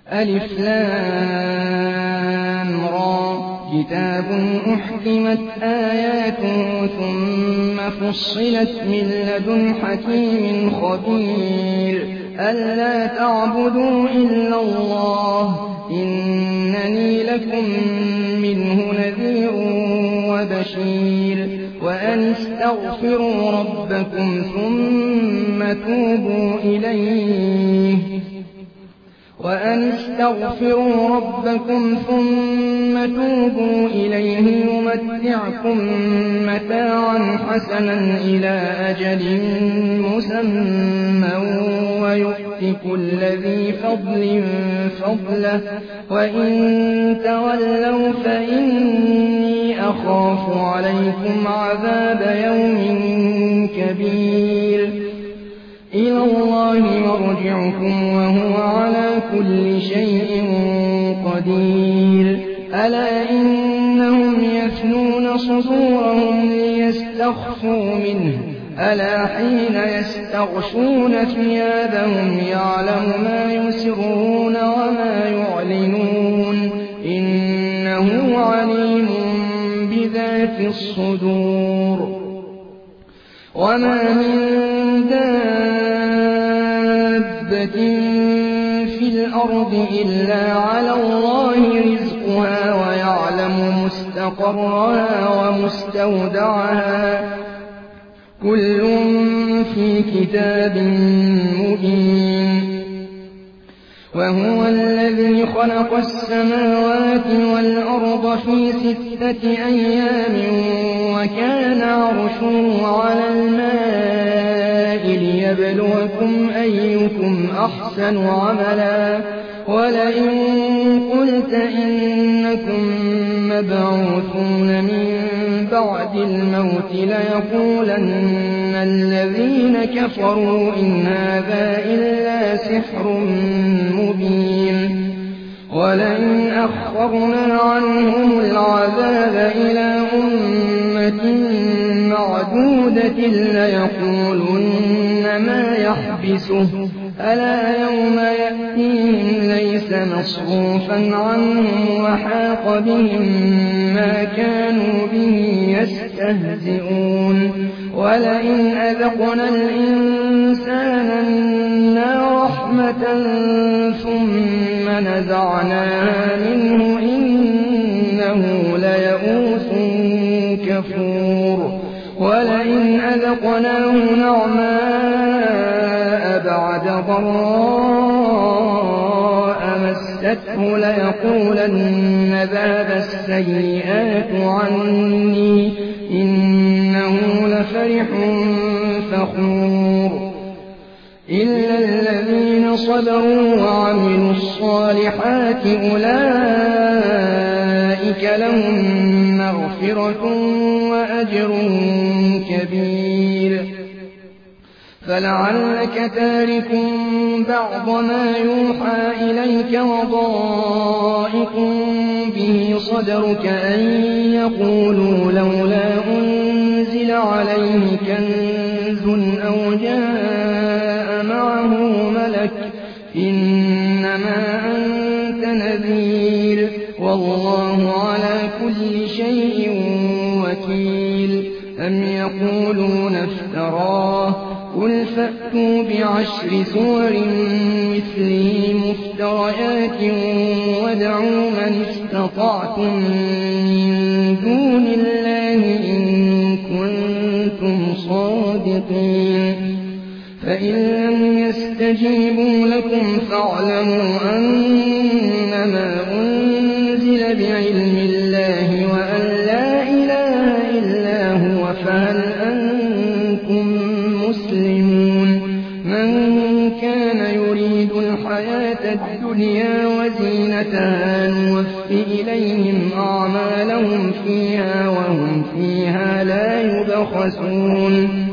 ألف لام را كتاب أحكمت آياته ثم فصلت من لدن حكيم خبير ألا تعبدوا إلا الله إنني لكم منه نذير وبشير وأن استغفروا ربكم ثم توبوا إليه يمتعكم متاعا حسنا إلى أجل مسمى ويؤت كل ذي فضل فضله وإن تولوا فإني أخاف عليكم عذاب يوم كبير إلى الله مرجعكم وهو على كل شيء قدير ألا إنهم يثنون صدورهم ليستخفوا منه ألا حين يستغشون ثيابهم يعلم ما يسرون وما يعلنون إنه عليم بذات الصدور وما من دابة في الأرض إلا على الله رزقها ويعلم مستقرها ومستودعها كل في كتاب مبين وهو الذي خلق السماوات والأرض في 6 أيام وكان عرشه على الماء ليبلوكم أيكم أحسن عملا ولئن قلت إنكم مبعوثون من بعد الموت ليقولن الذين كفروا إن هذا إلا سحر مبين ولئن أخرنا عنهم العذاب إلى أمة معدودة ليقولن ما يحبسه ألا يوم يأتيهم ليس مصروفا عنهم وحاق بهم ما كانوا به يستهزئون ولئن أذقنا الإنسان منا رحمة ثم نزعناها منه إنه ليئوس كفور ولئن أذقناه نعماء بعد ضراء مسته ليقولن ذهب السيئات عني إنه لفرح فخور إلا الذين صبروا وعملوا الصالحات أولئك لهم مغفرة وأجر كبير فلعلك تارك بعض ما يوحى إليك وضائق به صدرك أن يقولوا لولا أنزل عليه كنز أو جاء معه ملك إنما أنت نذير والله على كل شيء وكيل أم يقولون افتراه قل فأتوا ب10 سور مثله مفتريات وادعوا من استطعتم من دون الله إن كنتم صادقين فإن لم يستجيبوا لكم فاعلموا أنما أنزل بعلم الله وأن لا إله إلا هو فهل أنتم مسلمون من كان يريد الحياة الدنيا وزينتها نوفي إليهم أعمالهم فيها وهم فيها لا يبخسون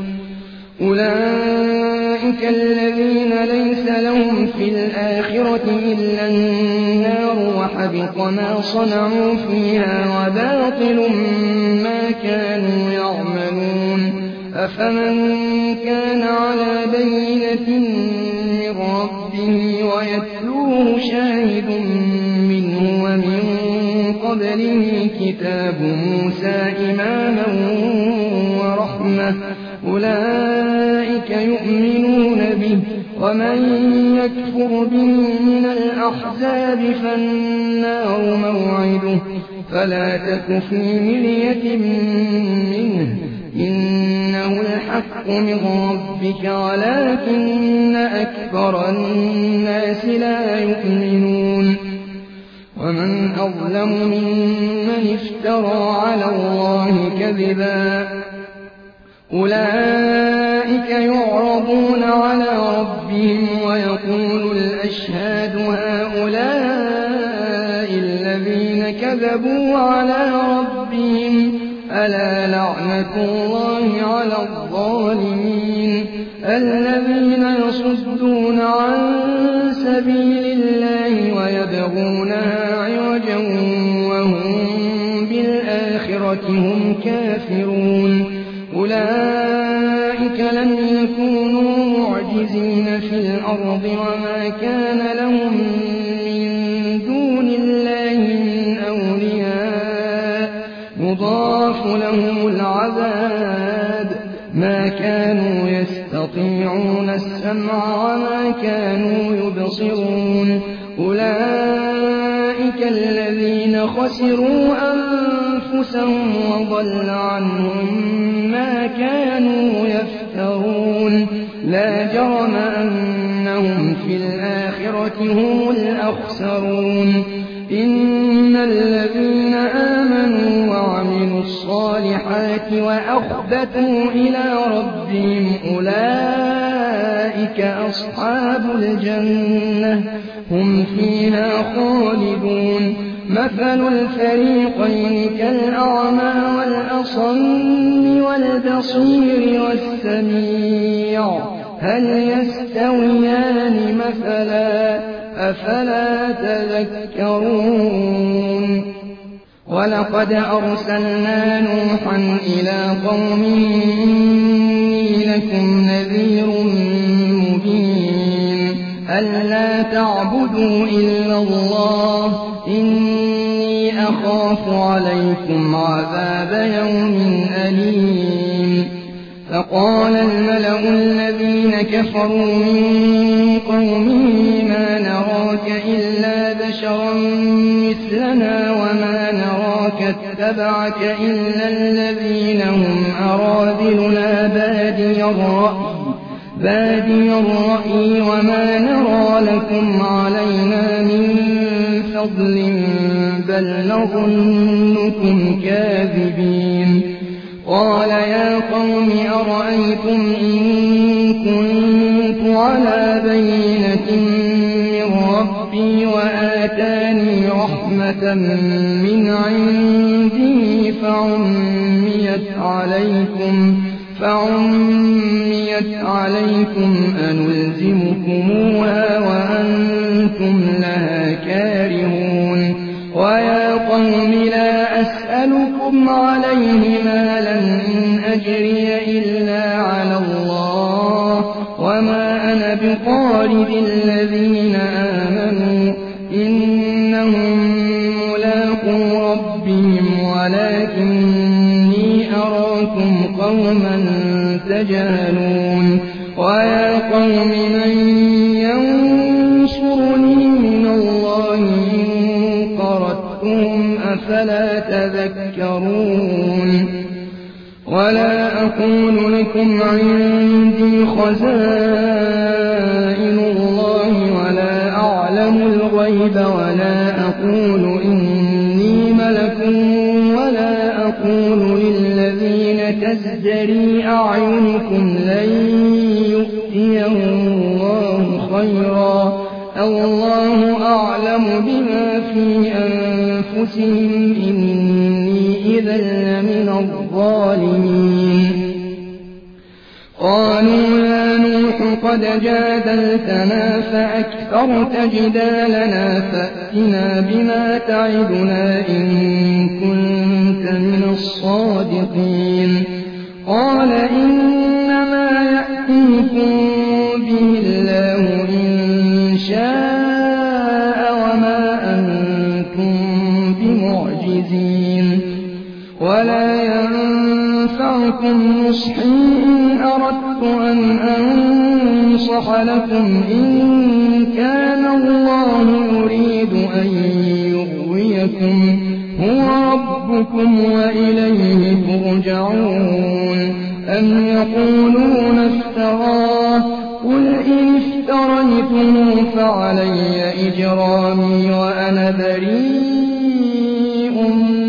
أولئك الذين ليس لهم في الآخرة إلا النار وحبط ما صنعوا فيها وباطل ما كانوا يعملون أفمن كان على بينة من ربه ويتلوه شاهد منه ومن قبله كتاب موسى إماما ورحمة أولئك يؤمنون به ومن يكفر به من الأحزاب فالنار موعده فلا تك في مرية منه إنه الحق من ربك ولكن أكثر الناس لا يؤمنون ومن أظلم ممن افترى على الله كذبا أولئك يعرضون على ربهم ويقول الأشهاد هؤلاء الذين كذبوا على ربهم ألا لعنة الله على الظالمين الذين يصدون عن سبيل الله ويبغونها عوجا وهم بالآخرة هم كافرون أولئك لم يكونوا معجزين في الأرض وما كان لهم من دون الله من أولياء يضاعف لهم العذاب ما كانوا يستطيعون السمع وما كانوا يبصرون أولئك الذين خسروا أنفسهم وضل عنهم ما كانوا يفترون لا جرم أنهم في الآخرة هم الأخسرون إن الذين آمنوا وعملوا الصالحات وأخبتوا إلى ربهم أولئك أصحاب الجنة هم فيها خالدون مثل الفريقين كالأعمى والأصم والبصير والسميع هل يستويان مثلا أفلا تذكرون ولقد أرسلنا نوحا إلى قومه إني لكم نذير مبين ألا تعبدوا إلا الله إني أخاف عليكم عذاب يوم أليم فقال الملأ الذين كفروا من قومه ما نراك إلا بشرا مثلنا وما نراك اتبعك إلا الذين هم أراذلنا بادي الرأي وما نرى لكم علينا من فضل بل نظنكم كاذبين قال يا قوم أرأيتم إن كنت على بينة من ربي وآتاني رحمة من عنده فعميت عليكم أنلزمكموها وأنتم لها كارهون ويا قوم لا أسألكم عليه مالا إن أجري إلا على الله وما أنا بطارد الذين آمنوا إنهم ملاقو ربهم ولكني أراكم قوما تجهلون ويا قوم من ينصرني من الله إن طردتهم أفلا تذكرون ولا أقول لكم عندي خزائن الله ولا أعلم الغيب ولا أقول إني ملك ولا أقول للذين تزدري أعينكم لن يؤتيهم الله خيرا الله أعلم بما في أنفسهم إني إذا لمن الظالمين قالوا يا نوح قد جادلتنا فأكثرت جدالنا فأتنا بما تعدنا إن كنت من الصادقين قال إنما يأتيكم به الله إن ولا ينفعكم نصحي إن أردت أن أنصح لكم إن كان الله يريد أن يغويكم هو ربكم وإليه ترجعون. أم يقولون افتراه قل إن افتريته فعلي إجرامي وأنا بريء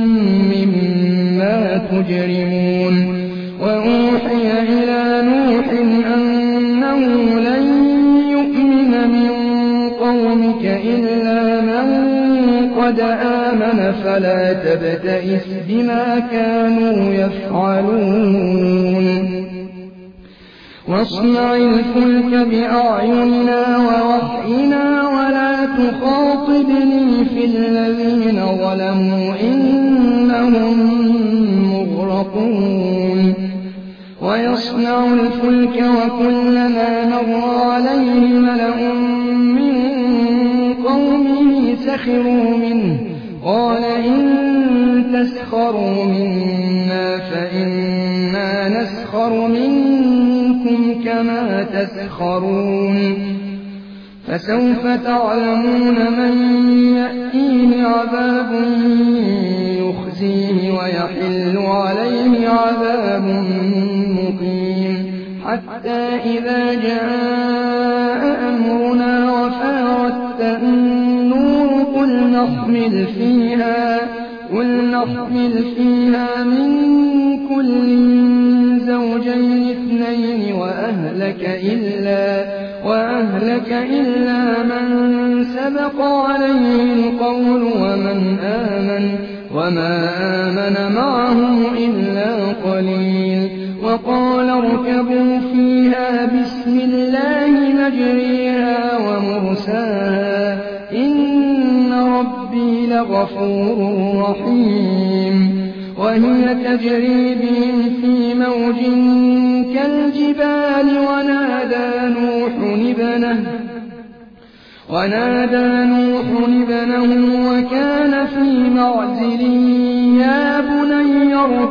مما تجرمون. وأوحي إلى نوح أنه لن يؤمن من قومك إلا من قد آمن فلا تبتئس بما كانوا يفعلون. واصنع الفلك بأعيننا ووحينا ولا تخاطبني في الذين ظلموا إنهم مغرقون. ويصنع الفلك وكلما مر عليه ملأ من قومه سخروا منه قال إن تسخروا منا فإنا نسخر منكم كما تسخرون. فسوف تعلمون من يأتيه عذاب يخزيه ويحل عليه عذاب مقيم. حتى إذا جاء أمرنا وفارت النور قل نحمل فيها من كل زوجين اثنين وأهلك إلا من سبق عليه القول وما آمن معه إلا قليل. وقال اركبوا فيها بسم الله مجريها ومرساها إن ربي لغفور رحيم. وهي تجري بهم في موج كالجبال ونادى نوح ابنه وكان في معزل يا بني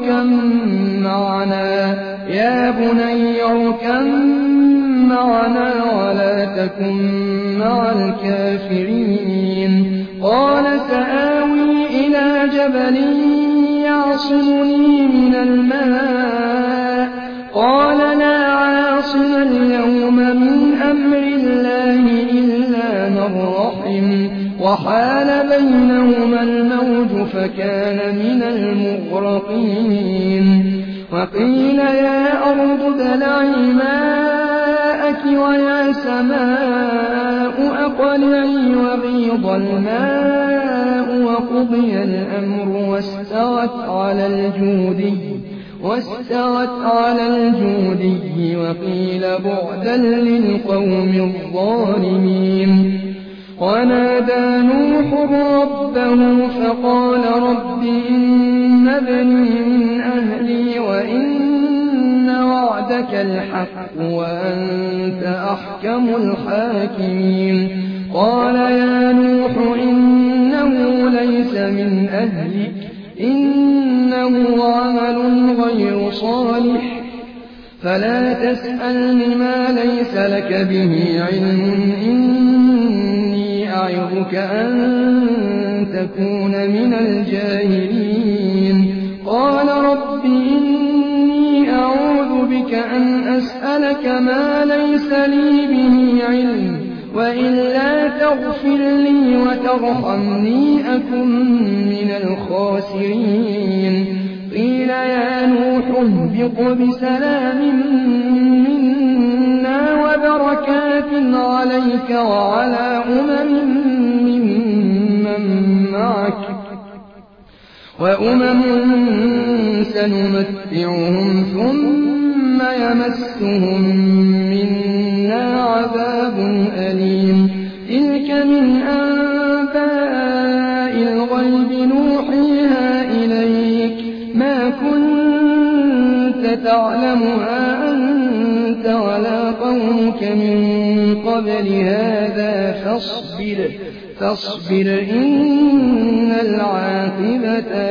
اركب معنا ولا تكن مع الكافرين. قال سآوي إلى جبل يعصمني من الماء قال لا عاصم اليوم من أمر الله إلا من رحم وحال بينهما الموج فكان من المغرقين. وقيل يا أرض ابلعي ماءك ويا سماء أقلعي وغيض الماء وقضي الأمر واستوت على الجودي وقيل بعدا للقوم الظالمين. ونادى نوح ربه فقال رب إن ابني من أهلي وإن وعدك الحق وأنت أحكم الحاكمين. قال يا نوح إنه ليس من أهلك إنه عمل غير صالح فلا تسألني ما ليس لك به علم إني أعظك أن تكون من الجاهلين. قال رب إني أعوذ بك أن أسألك ما ليس لي به علم وإلا تغفر لي وترحمني أكن من الخاسرين. قيل يا نوح اهبط بسلام منا وبركات عليك وعلى ممن معك وأمم سنمتعهم ثم يمسهم منا عذاب أليم. تلك من أنباء الغيب نوحيها إليك ما كنت تعلمها أنت ولا قومك قومك من قبل هذا فاصبر إن العاقبة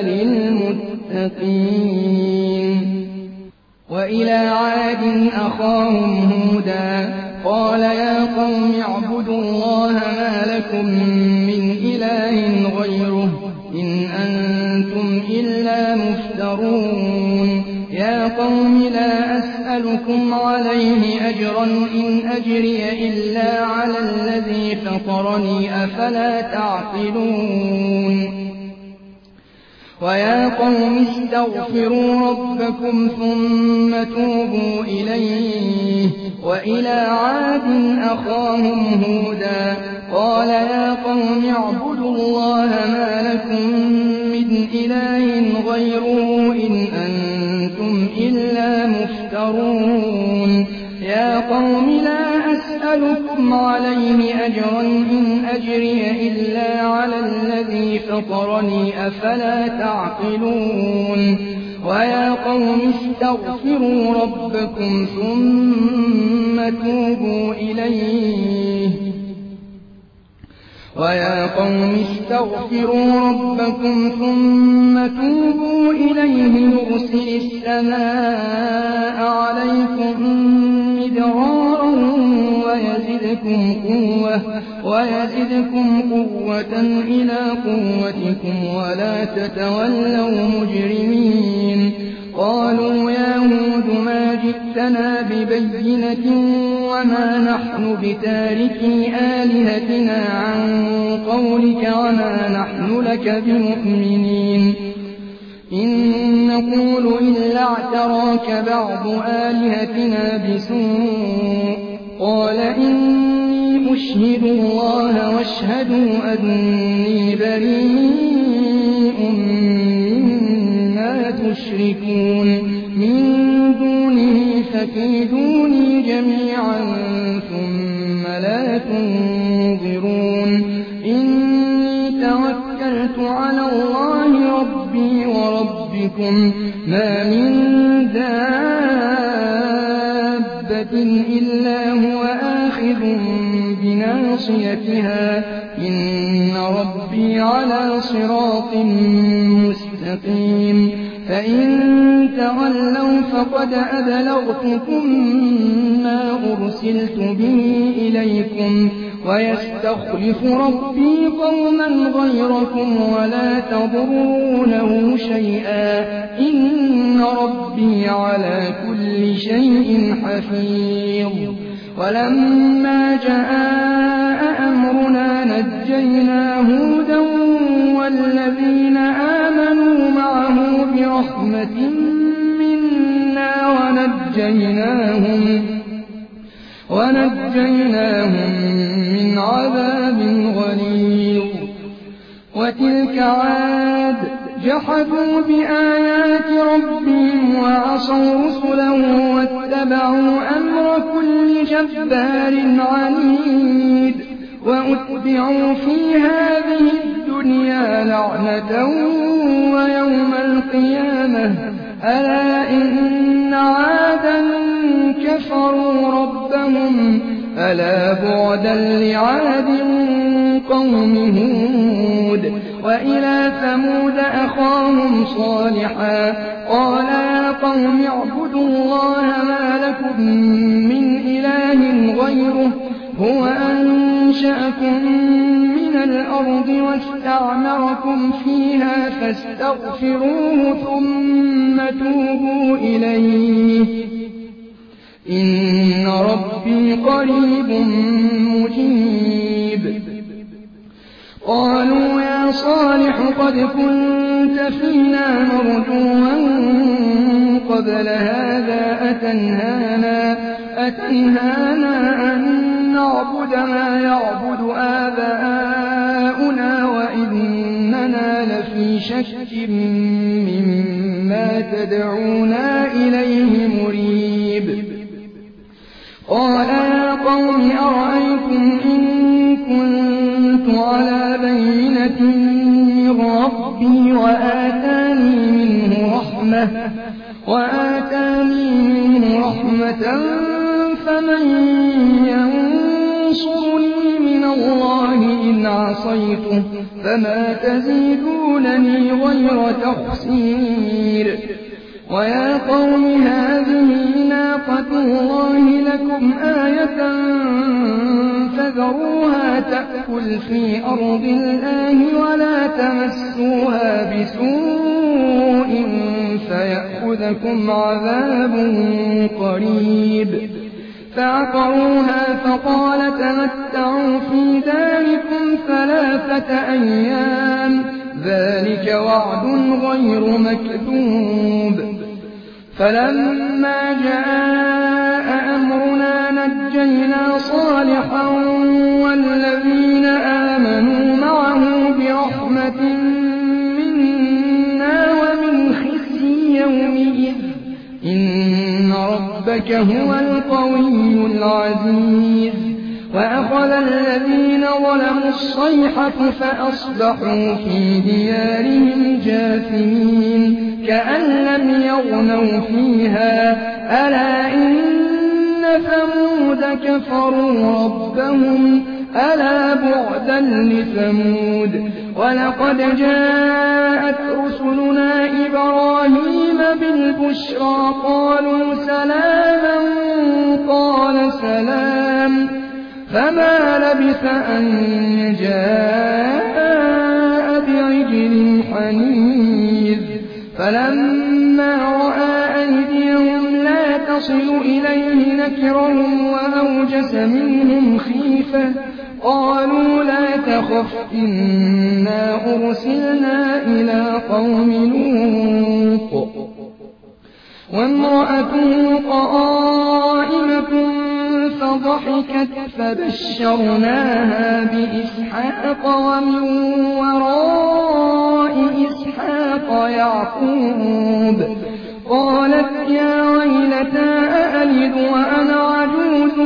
للمتقين. وإلى عاد أخاهم هودا قال يا قوم اعبدوا الله ما لكم من إله غيره إن أنتم إلا مفترون. يا قوم لا أسألكم عليه أجرا إن أجري إلا على الذي فطرني أفلا تعقلون. ويا قوم استغفروا ربكم ثم توبوا إليه. وإلى عاد أخاهم هودا قال يا قوم اعبدوا الله ما لكم من إله غيره إن أنتم إلا مفترون. يا قوم لا أسألكم عليه أجرا إن أجري إلا على الذي فطرني أفلا تعقلون. ويا قوم استغفروا ربكم ثم توبوا إليه. ويا قوم استغفروا ربكم ثم توبوا إليه يرسل السماء عليكم مدرارا ويزدكم قوة إلى قوتكم ولا تتولوا مجرمين. قالوا يا هود ما جئتنا ببينة وما نحن بتاركي آلهتنا عن قولك وما نحن لك بمؤمنين إن نقول إلا اعتراك بعض آلهتنا بسوء. قال إني أشهد الله واشهدوا أني بريء مما تشركون من دونه فكيدوني جميعا ثم لا تنظرون. إني توكلت على الله ربي وربكم ما من دابة إلا هو آخذ بناصيتها إن ربي على صراط مستقيم. فإن تولوا فقد أبلغتكم ما أرسلت به إليكم ويستخلف ربي قوما غيركم ولا تضرونه شيئا إن ربي على كل شيء حفيظ. ولما جاء أمرنا نجينا هودا والذين آمنوا معه برحمة منا ونجيناهم من عذاب غليظ. وتلك عاد جحدوا بآيات ربهم وعصوا رسله واتبعوا أمر كل جبار عنيد. وأتبعوا في هذه الدنيا لعنة ويوم القيامة ألا إن عادا كفروا ربهم ألا بعدا لعاد قوم هود. وإلى ثمود أخاهم صالحا قال يا قوم اعبدوا الله ما لكم من إله غيره هو أنشأكم من الأرض واستعمركم فيها فاستغفروه ثم توبوا إليه إن ربي قريب مجيب. قالوا يا صالح قد كنت فينا مرجوا قبل هذا أتنهانا أن نعبد ما يعبد آباؤنا وإننا لفي شك مما تدعونا إليه مريب. قال يا قوم أرأيتم إن كنت على بينة من ربي وآتاني منه رحمة فمن ينصرني من الله إن عصيته فما تزيدونني غير تخسير ويا قوم هذه ناقة الله لكم آية فذروها تأكل في أرض الله ولا تمسوها بسوء فيأخذكم عذاب قريب فعقروها فقال تمتعوا في داركم 3 أيام ذلك وعد غير مكذوب فلما جاء أمرنا نجينا صالحا والذين آمنوا معه برحمة منا ومن خزي يومئذ إن ربك هو القوي العزيز وأخذ الذين ظلموا الصيحة فأصبحوا في ديارهم جاثمين كأن لم يغنوا فيها ألا إن ثمود كفروا ربهم ألا بعدا لثمود ولقد جاءت رسلنا إبراهيم بالبشرى قالوا سلاما قال سلام فما لبث أن جاء بعجل حنيذ فلما رأى أيديهم لا تصل إليه نكرهم وأوجس منهم خيفة قالوا لا تخف إنا أرسلنا إلى قوم لوط وامرأته قائمة فضحكت فبشرناها بإسحاق ومن وراء إسحاق يعقوب قالت يا ويلتى أألد وأنا عجوز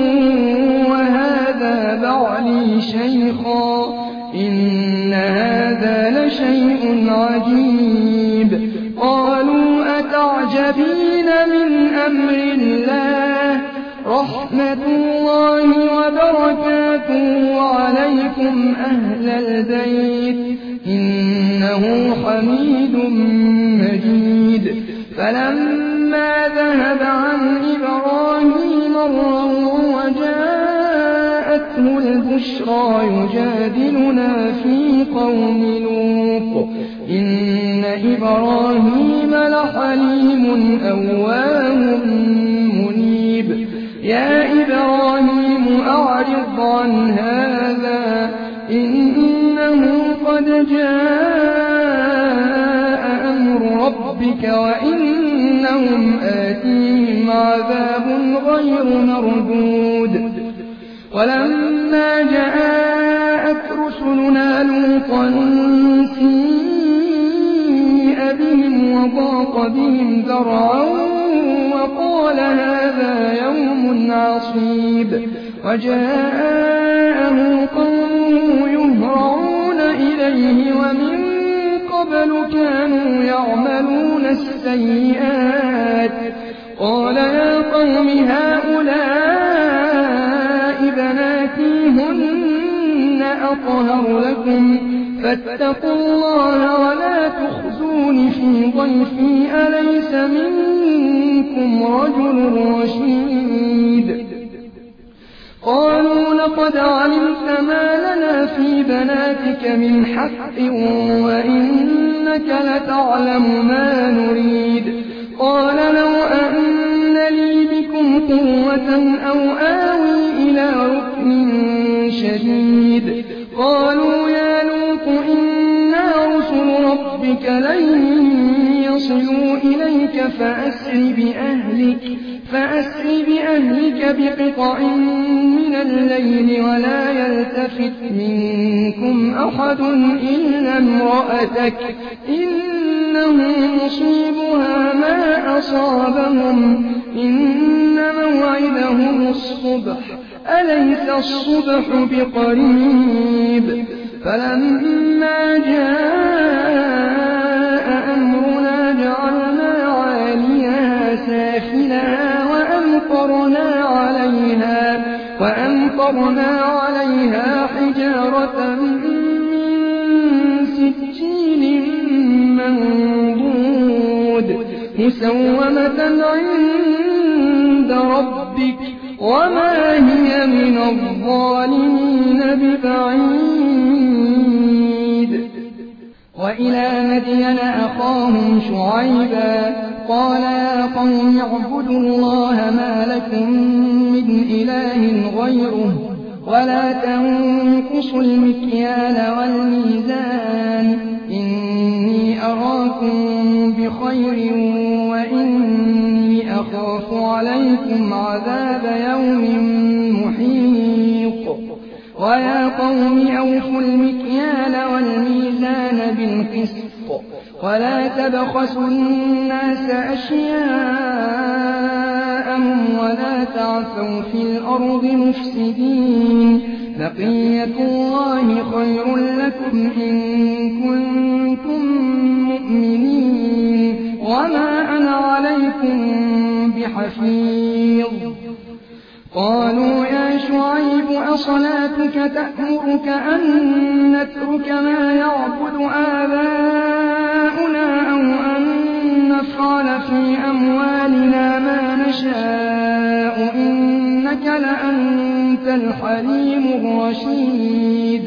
وهذا بعلي شيخا إن هذا لشيء عجيب قالوا أتعجبين من أمر الله رحمة الله وبركاته عليكم أهل البيت إنه حميد مجيد فلما ذهب عن إبراهيم الروع وجاءته البشرى يجادلنا في قوم لوط إن إبراهيم لحليم أواه منيب يا إبراهيم أعرض عن هذا إنه قد جاء أمر ربك وإنهم آتيهم عذاب غير مردود ولما جاءت رسلنا لوطا سيء بهم وضاق بهم ذرعا وقال هذا يوم عصيب وجاءه قومه يهرعون إليه ومن قبل كانوا يعملون السيئات قال يا قوم هؤلاء بناتي هن أطهر لكم فاتقوا الله ولا تخزون في ضيفي أليس منكم رجل رشيد قالوا لقد علمت ما لنا في بناتك من حق وإنك لتعلم ما نريد قال لو أن لي بكم قوة أو آوي إلى ركن شديد قالوا يا لوط إنا رسل ربك لن يصلوا إليك فأسر بأهلك بقطع من الليل ولا يلتفت منكم أحد إلا امرأتك إنه مصيبها ما أصابهم إن موعدهم الصبح أليس الصبح بقريب فلما جاء أمرنا جعلنا عاليها سافلها وأمطرنا عليها أمطرنا عليها حجارة من سجيل منضود مسومة عند ربك وما هي من الظالمين ببعيد. وإلى مدين أخاهم شعيبا قال يا قوم اعبدوا الله ما لكم من إله غيره ولا تنقصوا المكيال والميزان إني أراكم بخير وإني أخاف عليكم عذاب يوم محيط. ويا قوم أوفوا المكيال والميزان بالقسط ولا تبخسوا الناس أشياءهم ولا تعثوا في الأرض مفسدين بقية الله خير لكم إن كنتم مؤمنين وما أنا عليكم بحفيظ. قالوا يا شعيب أصلاتك تأمرك أن نترك ما يعبد آباؤنا أو أن نفعل في أموالنا ما نشاء إنك لأنت الحليم الرشيد.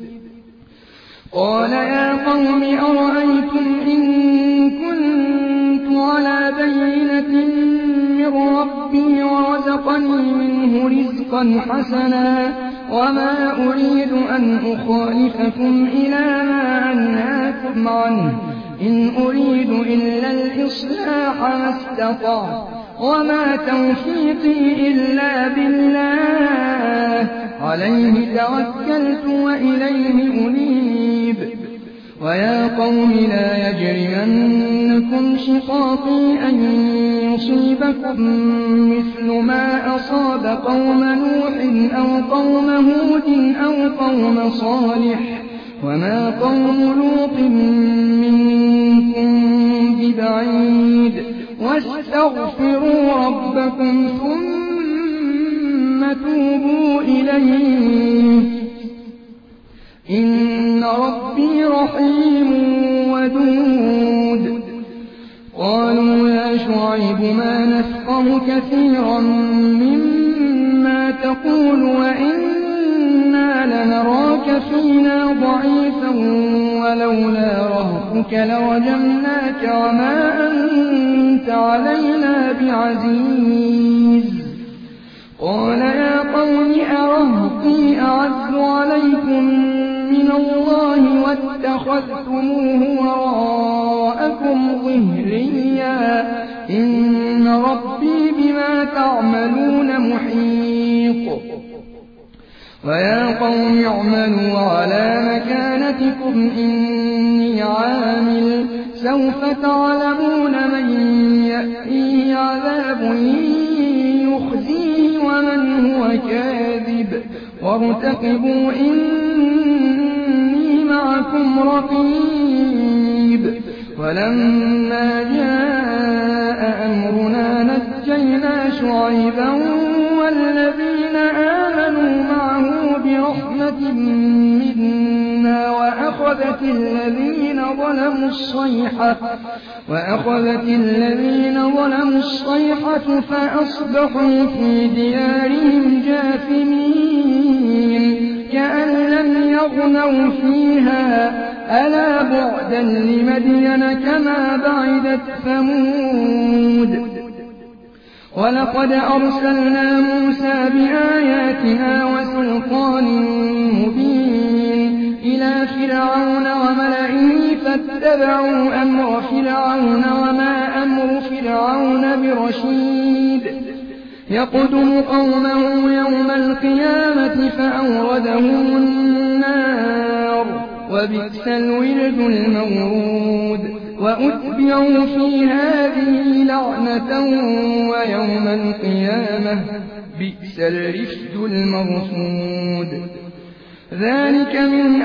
قال يا قوم أرأيتم إن كنت على بينة من ربي ورزقني منه رزقا حسنا وما أريد أن أخالفكم إلى ما أنهاكم عنه إن أريد إلا الإصلاح ما استطعت وما توفيقي إلا بالله عليه توكلت وإليه أنيب. ويا قوم لا يجرمنكم شقاقي أن يصيبكم مثل ما أصاب قوم نوح أو قوم هود أو قوم صالح وما قوم لوط منكم ببعيد واستغفروا ربكم ثم توبوا إليه إن ربي رحيم ودود. قالوا يا شعيب ما نفقه كثيرا مما تقول وإنا لنراك فينا ضعيفا ولولا رهطك لرجمناك وما أنت علينا بعزيز. قال يا قوم أرهطي أعز عليكم من الله واتخذتموه وراءكم ظهريا إن ربي بما تعملون محيط. ويا قوم اعملوا على مكانتكم إني عامل سوف تعلمون من يأتيه عذاب يخزيه ومن هو كاذب وارتقبوا إني معكم رقيب. ولما جاء أمرنا نجينا شعيبا والذين آمنوا معه برحمة منا وأخذت الذين ظلموا الصيحة فأصبحوا في ديارهم جاثمين كأن لم يغنوا فيها ألا بعدا لمدين كما بعدت ثمود. ولقد أرسلنا موسى بآياتنا وسلطان مبين إلى فرعون وملئه فاتبعوا أمر فرعون وما أمر فرعون برشيد. يقدم قومه يوم القيامة فأوردهم النار وبئس الورد المورود. وأتبعوا في هذه لعنة ويوم القيامة بئس الرفد المرفود. ذلك من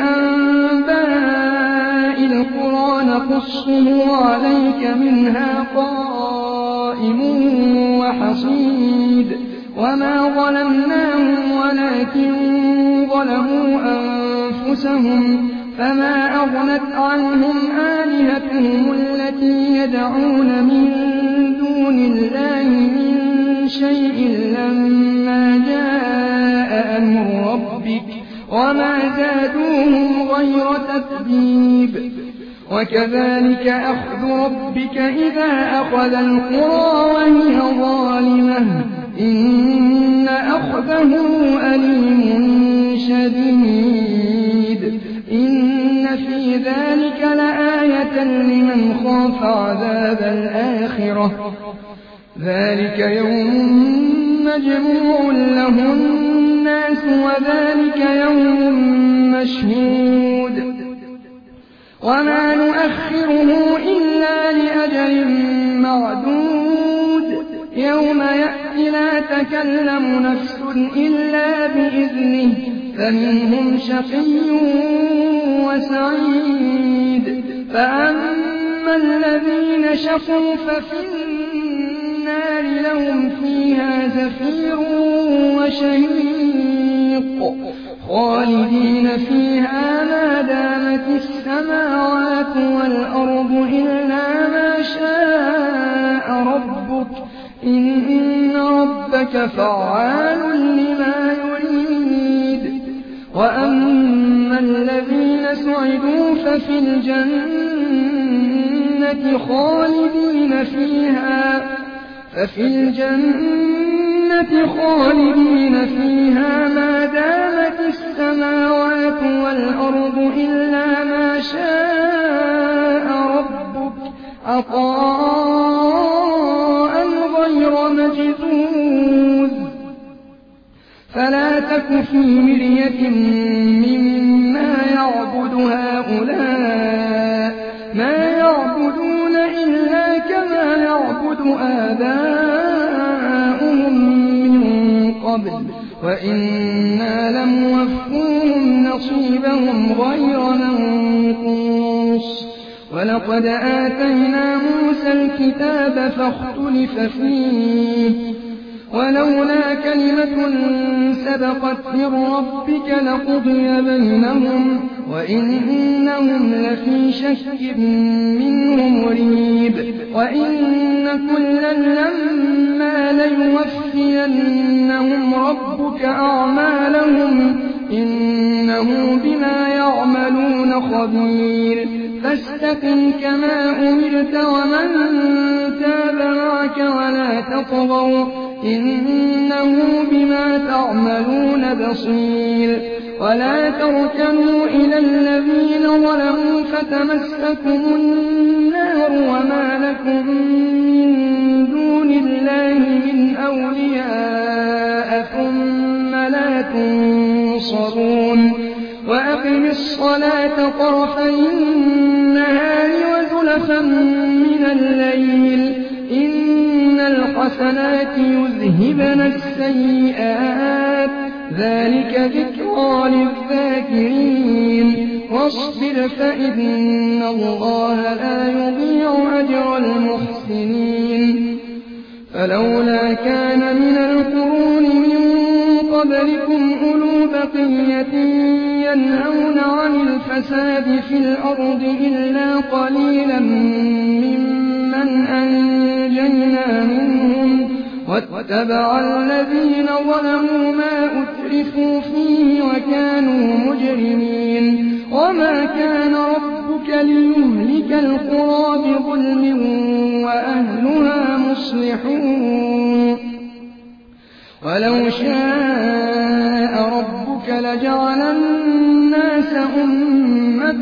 أنباء القرى نقصه عليك منها قائم وحصيد. وما ظلمناهم ولكن ظلموا أنفسهم فما أغنت عنهم آلهتهم التي يدعون من دون الله من شيء لما جاء أمر ربك وما زادوهم غير تتبيب وكذلك أخذ ربك إذا أخذ القرى وهي ظالمة إن أخذه أليم شديد إن في ذلك لآية لمن خاف عذاب الآخرة ذلك يوم مجموع له الناس وذلك يوم مشهود وما نؤخره إلا لأجل معدود يوم يأتي لا تكلم نفس إلا بإذنه فمنهم شقي وسعيد فأما الذين شقوا ففي النار لهم فيها زفير وشهيق خالدين فيها ما دامت السماوات والأرض إلا ما شاء ربك إن ربك فعال لما يريد وأما الذين سعدوا ففي الجنة خالدين فيها ما دامت السماوات والأرض إلا ما شاء ربك عطاء غير مجذوذ فلا تك في مرية مما يعبد هؤلاء ما يعبدون إلا كما يعبد آباؤهم من قبل وإنا لموفوهم نصيبهم غير منقوص ولقد آتينا موسى الكتاب فاختلف فيه ولولا كلمة سبقت من ربك لقضي بينهم وإنهم لفي شك منه مريب وإن كلا لما ليوفينهم ربك أعمالهم إنه بما يعملون خبير فاستقم كما أمرت ومن تاب معك ولا تطغوا إنه بما تعملون بصير ولا تركنوا إلى الذين ظلموا فتمسكم النار وما لكم من دون الله من أولياء ثم لا تنصرون وأقم الصلاة طرفي النهار وزلفا من الليل إن الحسنات يذهبن السيئات ذلك ذكرى للذاكرين واصبر فإن الله لا يضيع أجر المحسنين فلولا كان من القرون من قبلكم أولو بقية ينهون عن الفساد في الأرض إلا قليلا ممن أنجينا منهم واتبع الذين ظلموا ما أترفوا فيه وكانوا مجرمين وما كان ربك ليهلك القرى بظلم وأهلها مصلحون ولو شاء ربك لجعل الناس أمة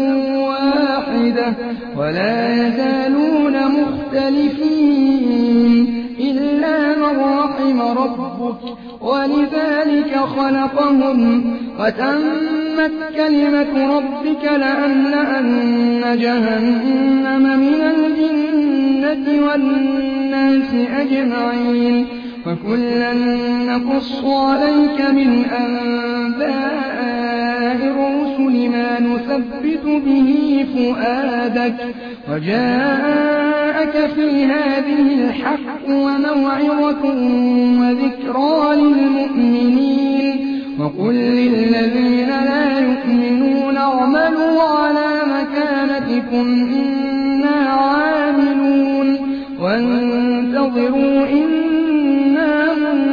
واحدة ولا يزالون مختلفين إلا من رحم ربك ولذلك خلقهم وتمت كلمة ربك لأملأن جهنم من الجنة والناس أجمعين وكلا نقص عليك من أنباء الرسل ما نثبت به فؤادك وجاءك في هذه الحق وموعظة وذكرى للمؤمنين وقل للذين لا يؤمنون اعملوا على مكانتكم إنا عاملون وانتظروا إنا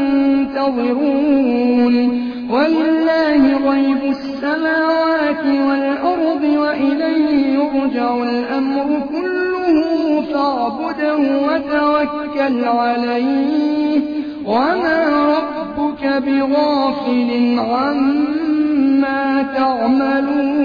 منتظرون ولله غيب السماوات والأرض وإليه يرجع الأمر كله فاعبده وتوكل عليه وما ربك بغافل عما تعملون